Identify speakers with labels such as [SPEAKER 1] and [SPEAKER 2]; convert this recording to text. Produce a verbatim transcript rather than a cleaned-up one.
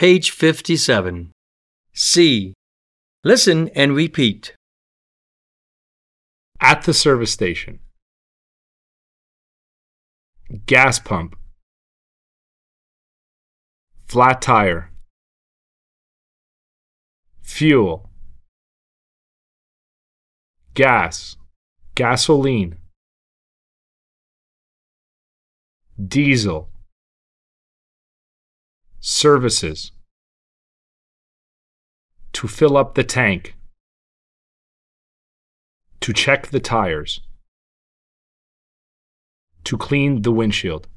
[SPEAKER 1] Page fifty-seven. C. Listen and repeat.
[SPEAKER 2] At the service station. Gas pump. Flat tire. Fuel. Gas. Gasoline. Diesel. Services. To fill up the tank. To check the tires. To clean the windshield.